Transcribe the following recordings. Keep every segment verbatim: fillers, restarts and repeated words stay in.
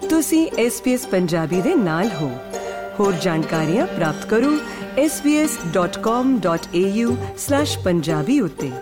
ਤੁਸੀਂ S B S Punjabi ਦੇ ਨਾਲ ਹੋ। ਹੋਰ ਜਾਣਕਾਰੀਆਂ ਪ੍ਰਾਪਤ ਕਰੋ S B S dot com dot A U slash Punjabi ਉੱਤੇ।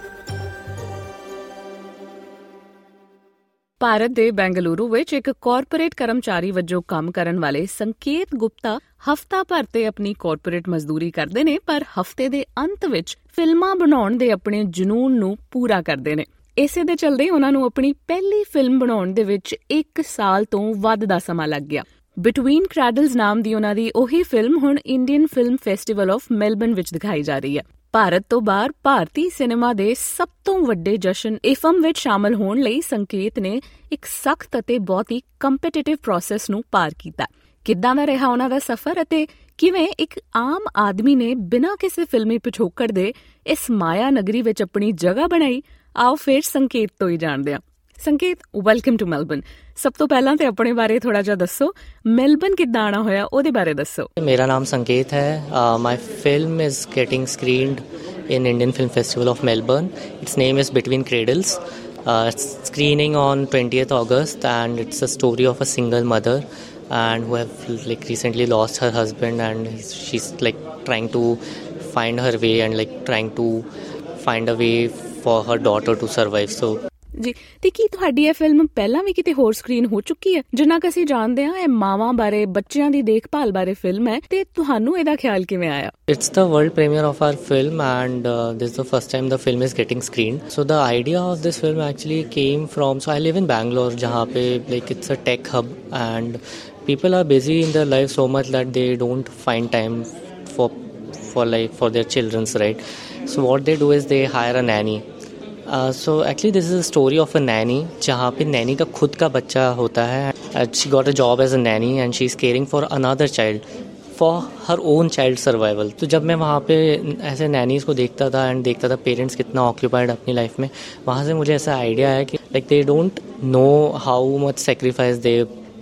ਭਾਰਤ ਦੇ ਬੈਂਗਲੁਰੂ ਵਿੱਚ ਇੱਕ ਕਾਰਪੋਰੇਟ ਕਰਮਚਾਰੀ ਵਜੋਂ ਕੰਮ ਕਰਨ ਵਾਲੇ ਸੰਕੇਤ ਗੁਪਤਾ ਹਫ਼ਤਾ ਭਰ ਤੇ ਆਪਣੀ ਕਾਰਪੋਰੇਟ ਮਜ਼ਦੂਰੀ ਕਰਦੇ ਨੇ, ਪਰ ਹਫ਼ਤੇ ਦੇ ਅੰਤ ਵਿੱਚ ਫਿਲਮਾਂ ਬਣਾਉਣ ਦੇ ਆਪਣੇ ਜਨੂੰਨ ਨੂੰ ਪੂਰਾ ਕਰਦੇ ਨੇ। ਇਸੇ ਦੇ ਚਲਦੇ ਉਹਨਾਂ ਨੂੰ ਆਪਣੀ ਪਹਿਲੀ ਫਿਲਮ ਬਣਾਉਣ ਦੇ ਵਿੱਚ ਇੱਕ ਸਾਲ ਤੋਂ ਵੱਧ ਦਾ ਸਮਾਂ ਲੱਗ ਗਿਆ। ਬਿਟਵੀਨ ਕ੍ਰੈਡਲਸ ਨਾਮ ਦੀ ਉਹਨਾਂ ਦੀ ਉਹੀ ਫਿਲਮ ਹੁਣ Indian film festival of Melbourne ਵਿੱਚ ਦਿਖਾਈ ਜਾ ਰਹੀ ਹੈ। ਭਾਰਤ ਤੋਂ ਬਾਹਰ ਭਾਰਤੀ ਸਿਨੇਮਾ ਦੇ ਸਭ ਤੋਂ ਵੱਡੇ ਜਸ਼ਨ ਇਫਮ ਵਿੱਚ ਸ਼ਾਮਲ ਹੋਣ ਲਈ ਸੰਕੇਤ ਨੇ ਇੱਕ ਸਖਤ ਅਤੇ ਬਹੁਤ ਹੀ ਕੰਪੀਟੀਟਿਵ ਪ੍ਰੋਸੈਸ ਨੂੰ ਪਾਰ ਕੀਤਾ। ਕਿੱਦਾਂ ਦਾ ਰਿਹਾ ਉਹਨਾਂ ਦਾ ਸਫ਼ਰ ਅਤੇ ਕਿਵੇਂ ਇੱਕ ਆਮ ਆਦਮੀ ਨੇ ਬਿਨਾਂ ਕਿਸੇ ਫਿਲਮੀ ਪਿਛੋਕੜ ਦੇ ਇਸ ਮਾਇਆ ਨਗਰੀ ਵਿੱਚ ਆਪਣੀ ਜਗ੍ਹਾ ਬਣਾਈ, ਆਓ ਫਿਰ ਸੰਕੇਤ ਤੋਂ ਹੀ ਜਾਣਦੇ ਹਾਂ। ਸੰਕੇਤ, ਵੈਲਕਮ ਟੂ ਮੈਲਬਨ। ਸਭ ਤੋਂ ਪਹਿਲਾਂ ਤੇ ਆਪਣੇ ਬਾਰੇ ਥੋੜਾ ਜਿਹਾ ਦੱਸੋ, ਮੈਲਬਨ ਕਿੱਦਾਂ ਆਣਾ ਹੋਇਆ ਉਹਦੇ ਬਾਰੇ ਦੱਸੋ। ਮੇਰਾ ਨਾਮ ਸੰਕੇਤ ਹੈ। My film is getting screened in Indian Film Festival of Melbourne. Its name is Between Cradles. Uh, it's screening on twentieth August, and it's a story of a single mother and who have like recently lost her husband, and she's like trying to find her way and like trying to find a way for her daughter to survive. So ਜੀ, ਤੇ ਕੀ ਤੁਹਾਡੀ ਇਹ film ਪਹਿਲਾਂ ਵੀ ਕਿਤੇ ਹੋਰ screen ਹੋ ਚੁੱਕੀ ਹੈ? ਜਿੰਨਾ ਕਿ ਅਸੀਂ ਜਾਣਦੇ ਹਾਂ ਇਹ ਮਾਵਾਂ ਬਾਰੇ, ਬੱਚਿਆਂ ਦੀ ਦੇਖਭਾਲ ਬਾਰੇ ਫਿਲਮ ਹੈ, ਤੇ ਤੁਹਾਨੂੰ ਇਹਦਾ ਖਿਆਲ ਕਿਵੇਂ ਆਇਆ? It's the world premiere of our film, and uh, this is the first time the film is getting screened. So the idea of this film actually came from, so I live in Bangalore, jahan pe like it's a tech hub, and people are busy in their life so much that they don't find time for for like for their children's, right? So what they do is they hire a nanny. Uh, so actually this is a story of a nanny जहाँ पे नैनी का खुद का बच्चा होता है. uh, she got a job as a nanny and she is caring for another child for her own child survival. तो जब मैं वहाँ पे ऐसे नैनीज़ को देखता था एंड देखता था पेरेंट्स कितना ऑक्यूपाइड अपनी लाइफ में, वहाँ से मुझे ऐसा आइडिया है कि like they don't know how much sacrifice they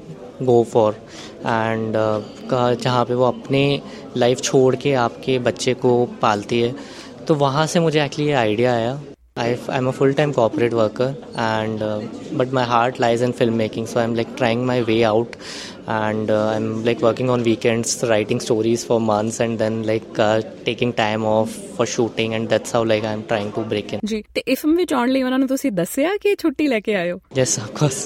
go for, and जहाँ पे वो अपने लाइफ छोड़ के आपके बच्चे को पालती है. तो वहाँ से मुझे एक्चुअली ये आइडिया आया. I've, I'm a full-time corporate worker, and uh, but my heart lies in filmmaking. So I'm like trying my way out, and uh, I'm like working on weekends, writing stories for months, and then like uh, taking time off for shooting, and that's how like I'm trying to break in. ਜੀ, ਤੇ ਇਸ film ਵਿੱਚ ਆਉਣ ਲਈ ਉਹਨਾਂ ਨੂੰ ਤੁਸੀਂ ਦੱਸਿਆ ਕਿ ਛੁੱਟੀ ਲੈ ਕੇ ਆਇਓ? Yes, of course.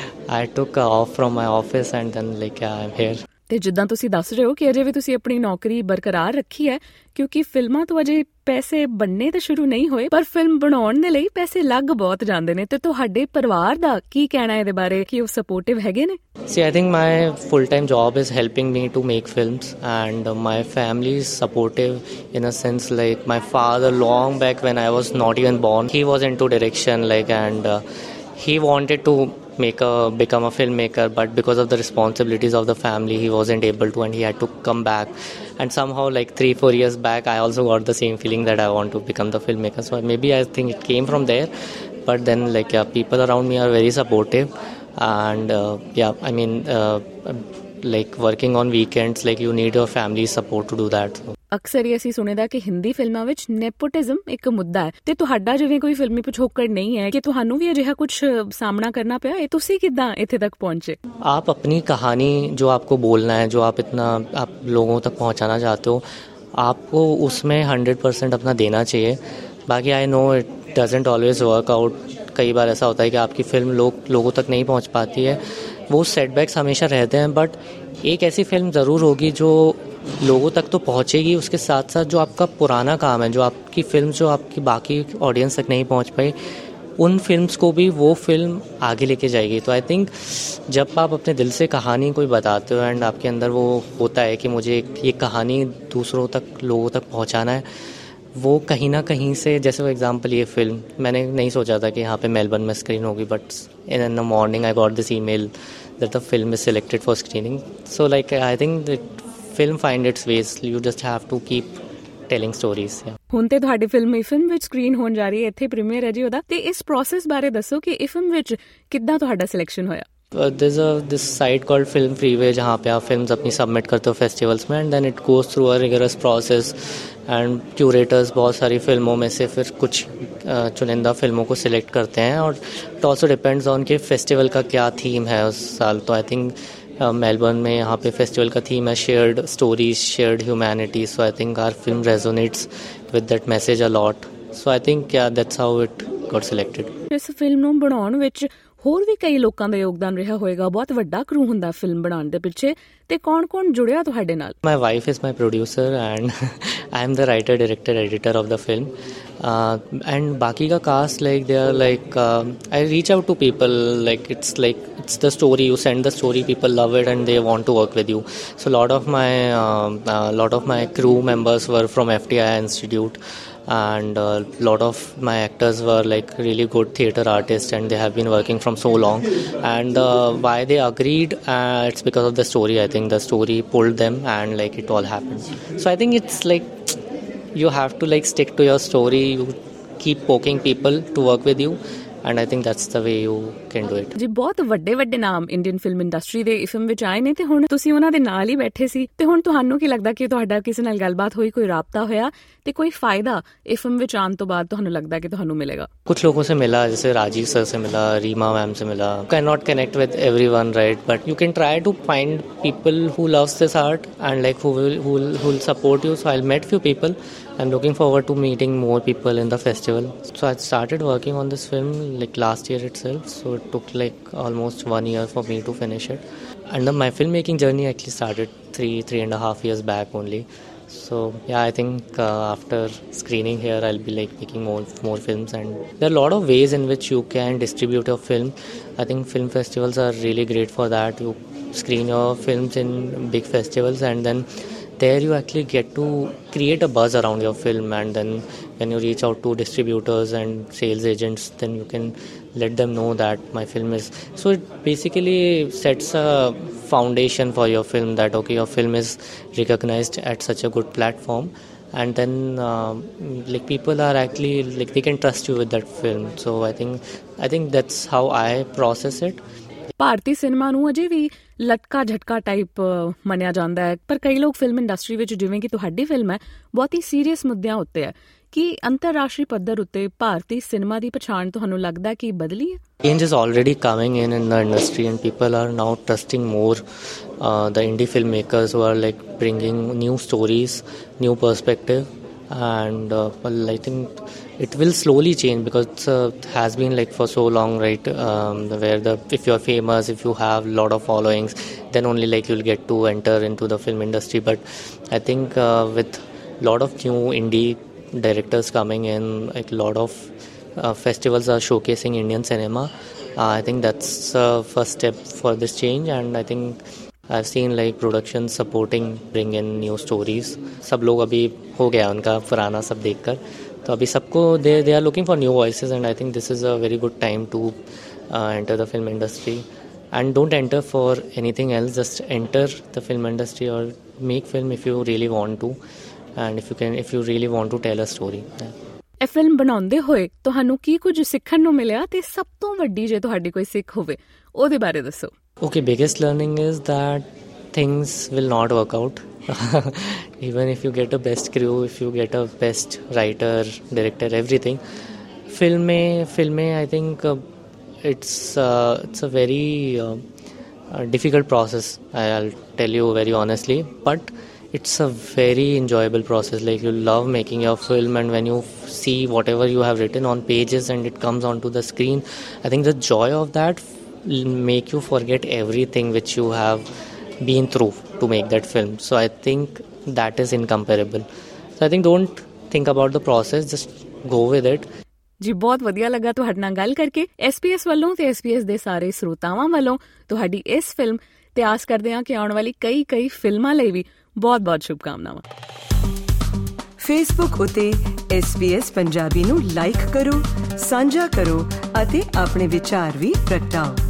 I took uh, off from my office, and then like yeah, I'm here. ਤੇ ਜਿੱਦਾਂ ਤੁਸੀਂ ਦੱਸ ਰਹੇ ਹੋ ਕਿ ਅਜੇ ਵੀ ਤੁਸੀਂ ਆਪਣੀ ਨੌਕਰੀ ਬਰਕਰਾਰ ਰੱਖੀ ਹੈ, ਕਿਉਂਕਿ ਫਿਲਮਾਂ ਤੋਂ ਅਜੇ ਪੈਸੇ ਬਣਨੇ ਤਾਂ ਸ਼ੁਰੂ ਨਹੀਂ ਹੋਏ, ਪਰ ਫਿਲਮ ਬਣਾਉਣ ਦੇ ਲਈ ਪੈਸੇ ਲੱਗ ਬਹੁਤ ਜਾਂਦੇ ਨੇ। ਤੇ ਤੁਹਾਡੇ ਪਰਿਵਾਰ ਦਾ ਕੀ ਕਹਿਣਾ ਇਹਦੇ ਬਾਰੇ, ਕਿ ਉਹ ਸਪੋਰਟਿਵ ਹੈਗੇ ਨੇ? See, I think my full-time job is helping me to make films, and uh, my family is supportive in a sense. Like my father, long back when I was not even born, he was into direction, like, and uh, he wanted to make a become a filmmaker, but because of the responsibilities of the family he wasn't able to, and he had to come back. And somehow like three four years back I also got the same feeling that I want to become the filmmaker. So maybe I think it came from there, but then like yeah, people around me are very supportive, and uh, yeah I mean uh, like working on weekends, like you need your family support to do that. So ਅਕਸਰ ਹੀ ਅਸੀਂ ਸੁਣੇਦਾ ਕਿ ਹਿੰਦੀ ਫਿਲਮਾਂ ਵਿੱਚ nepotism ਇੱਕ ਮੁੱਦਾ ਹੈ, ਤੇ ਤੁਹਾਡਾ ਜਿਵੇਂ ਕੋਈ ਫਿਲਮੀ ਪਿਛੋਕੜ ਨਹੀਂ ਹੈ, ਕਿ ਤੁਹਾਨੂੰ ਵੀ ਅਜਿਹਾ ਕੁਝ ਸਾਹਮਣਾ करना ਪਿਆ, ਇਹ ਤੁਸੀਂ ਕਿੱਦਾਂ ਇੱਥੇ ਤੱਕ पहुंचे? आप अपनी कहानी जो आपको बोलना है, जो आप इतना आप लोगों तक पहुंचाना चाहते हो, आपको उसमें हंड्रेड परसेंट अपना देना चाहिए. बाकी I know it doesn't always work out. कई बार ऐसा होता है कि आपकी फिल्म लोग लोगों तक नहीं पहुंच पाती है, वो सेटबैक्स हमेशा रहते हैं, बट एक ऐसी फिल्म ज़रूर होगी जो लोगों तक तो पहुंचेगी. उसके साथ साथ जो आपका पुराना काम है, जो आपकी फिल्म जो आपकी बाकी ऑडियंस तक नहीं पहुंच पाई, उन फिल्म्स को भी वो फिल्म आगे लेके जाएगी. तो आई थिंक जब आप अपने दिल से कहानी कोई बताते हो एंड आपके अंदर वो होता है कि मुझे ये कहानी दूसरों तक, लोगों तक पहुंचाना है, वो कहीं ना कहीं से, जैसे वो एग्जांपल ये फिल्म मैंने नहीं सोचा था कि यहाँ पे मेलबर्न में स्क्रीन होगी, but in the morning I got this email that the film is selected for screening. So like I think that film find its ways, you just have to keep telling stories. ਹੁਣ ਤੇ ਤੁਹਾਡੀ film ਇਫਮ ਵਿੱਚ screen ਹੋਣ ਜਾ ਰਹੀ ਹੈ, ਇੱਥੇ premier ਹੈ ਜੀ ਉਹਦਾ, ਤੇ ਇਸ ਪ੍ਰੋਸੈਸ ਬਾਰੇ ਦੱਸੋ ਕਿ ਇਫਮ ਵਿੱਚ ਕਿੱਦਾਂ ਤੁਹਾਡਾ ਸਿਲੈਕਸ਼ਨ होया? Uh, there's a this site called Film Freeway जहाँ पे आप फिल्म्स अपनी सबमिट करते हो फेस्टिवल्स में, and then it goes through a rigorous process, and curators बहुत सारी फिल्मों में से फिर कुछ uh, चुनिंदा फिल्मों को सिलेक्ट करते हैं, और इट ऑल्सो डिपेंड्स ऑन कि फेस्टिवल का क्या थीम है उस साल. तो आई थिंक मेलबर्न में यहाँ पे फेस्टिवल का थीम है shared stories shared humanity. So I think our film resonates with that message a lot. So I think yeah that's how it got selected. इस फिल्म ਨੂੰ ਬਣਾਉਣ ਵਿੱਚ ਹੋਰ ਵੀ ਕਈ ਲੋਕਾਂ ਦਾ ਯੋਗਦਾਨ ਰਿਹਾ ਹੋਏਗਾ. ਬਹੁਤ ਵੱਡਾ ਕਰੂ ਹੁੰਦਾ ਫਿਲਮ ਬਣਾਉਣ ਦੇ ਪਿੱਛੇ. ਤੇ ਕੌਣ-ਕੌਣ ਜੁੜਿਆ ਤੁਹਾਡੇ ਨਾਲ? My wife is my producer and I am the writer, director, editor of the film. Uh, and बाकी का cast like they are like uh, I reach out to people like it's like it's the story, you send the story, people love it and they want to work with you. So a lot of my uh, uh, lot of my crew members were from F T I Institute. And a uh, lot of my actors were like really good theatre artists and they have been working from so long. And uh, why they agreed, uh, it's because of the story. I think the story pulled them and like it all happened. So I think it's like you have to like stick to your story. You keep poking people to work with you. And I think that's the way you can do it. ਜੀ ਬਹੁਤ ਵੱਡੇ ਵੱਡੇ ਨਾਮ Indian film industry ਦੇ film ਵਿੱਚ ਆਏ ਨੇ ਤੇ ਹੁਣ ਤੁਸੀਂ ਉਹਨਾਂ ਦੇ ਨਾਲ ਹੀ ਬੈਠੇ ਸੀ. ਤੇ ਹੁਣ ਤੁਹਾਨੂੰ ਕੀ ਲੱਗਦਾ ਕਿ ਤੁਹਾਡਾ ਕਿਸੇ ਨਾਲ ਗੱਲਬਾਤ ਹੋਈ, ਕੋਈ ਰਾਬਤਾ ਹੋਇਆ ਤੇ ਕੋਈ ਫਾਇਦਾ ਇਹ ਫਿਲਮ ਵਿੱਚ ਆਉਣ ਤੋਂ ਬਾਅਦ ਤੁਹਾਨੂੰ ਲੱਗਦਾ ਕਿ ਤੁਹਾਨੂੰ ਮਿलेगा? कुछ लोगों से मिला, जैसे राजीव सर से मिला, रीमा मैम से मिला. Can not connect with everyone, right, but you can try to find people who loves this art and like who will who will, who will support you. So I met few people. I'm looking forward to meeting more people in the festival. So I started working on this film like last year itself. So it took like almost one year for me to finish it. And the, my filmmaking journey actually started three three and a half years back only. So yeah, I think uh, after screening here, I'll be like making more more films. And there are a lot of ways in which you can distribute your film. I think film festivals are really great for that. You screen your films in big festivals and then there you actually get to create a buzz around your film, and then when you reach out to distributors and sales agents, then you can let them know that my film is, so it basically sets a foundation for your film that okay, your film is recognized at such a good platform, and then uh, like people are actually like they can trust you with that film. So I think I think that's how I process it. ਭਾਰਤੀ cinema ਨੂੰ ਅਜੇ ਵੀ ਲਟਕਾ ਝਟਕਾ type ਮੰਨਿਆ ਜਾਂਦਾ ਹੈ, ਪਰ ਕਈ ਲੋਕ ਫਿਲਮ ਇੰਡਸਟਰੀ ਵਿੱਚ ਜਿਵੇਂ ਕਿ ਤੁਹਾਡੀ ਫਿਲਮ ਹੈ ਬਹੁਤ ਹੀ ਸੀਰੀਅਸ ਮੁੱਦਿਆਂ ਉੱਤੇ ਹੈ. ਕਿ ਅੰਤਰਰਾਸ਼ਟਰੀ ਪੱਧਰ ਉੱਤੇ ਭਾਰਤੀ ਸਿਨੇਮਾ ਦੀ ਪਛਾਣ ਤੁਹਾਨੂੰ ਲੱਗਦਾ ਕਿ ਬਦਲੀ ਹੈ? Change is already coming in in the industry and people are now trusting more uh, the indie filmmakers who are like bringing new stories, new perspective. And uh, well, I think it will slowly change because it uh, has been like for so long, right, um, where the if you're famous, if you have a lot of followings, then only like you'll get to enter into the film industry. But I think uh, with a lot of new indie directors coming in, like a lot of uh, festivals are showcasing Indian cinema. uh, I think that's the uh, first step for this change. And I think I've seen like production supporting bring in new stories. सब लोग अभी हो गया उनका पुराना सब देखकर, तो अभी सबको they they are looking for new voices, and I think this is a very good time to uh, enter the film industry. And don't enter for anything else, just enter the film industry or make film if you really want to, and if you can if you really want to tell a story. Yeah. ਇਹ film ਬਣਾਉਂਦੇ ਹੋਏ ਤੁਹਾਨੂੰ ਕੀ ਕੁਝ ਸਿੱਖਣ ਨੂੰ ਮਿਲਿਆ ਤੇ ਸਭ ਤੋਂ ਵੱਡੀ ਜੇ ਤੁਹਾਡੀ ਕੋਈ ਸਿੱਖ ਹੋਵੇ ਉਹਦੇ ਬਾਰੇ ਦੱਸੋ? Okay, biggest learning is that things will not work out. Even if you get a best crew, if you get a best writer, director, everything. Film mein, film mein I think uh, it's uh, it's a very uh, uh, difficult process. I'll tell you very honestly, but it's a very enjoyable process. Like you love making your film, and when you see whatever you have written on pages and it comes onto the screen, I think the joy of that make you forget everything which you have been through to make that film. So I think that is incomparable. So I think don't think about the process, just go with it. ਜੀ ਬਹੁਤ ਵਧੀਆ ਲੱਗਾ ਤੁਹਾਡੇ ਨਾਲ ਗੱਲ ਕਰਕੇ. S P S ਵੱਲੋਂ ਤੇ ਐਸ ਪੀ ਐਸ ਦੇ ਸਾਰੇ ਸਰੋਤਾਵਾਂ ਵੱਲੋਂ ਤੁਹਾਡੀ ਇਸ ਫਿਲਮ ਤੇ ਆਸ ਕਰਦੇ ਹਾਂ ਕਿ ਆਉਣ ਵਾਲੀ ਕਈ ਕਈ ਫਿਲਮਾਂ ਲਈ ਵੀ ਬਹੁਤ ਬਹੁਤ ਸ਼ੁਭਕਾਮਨਾਵਾਂ. ਫੇਸਬੁੱਕ ਉਤੇ ਐਸ ਬੀ ਐਸ ਪੰਜਾਬੀ ਨੂੰ ਲਾਈਕ ਕਰੋ, ਸਾਂਝਾ ਕਰੋ ਅਤੇ ਆਪਣੇ ਵਿਚਾਰ ਵੀ ਪ੍ਰਗਟਾਓ.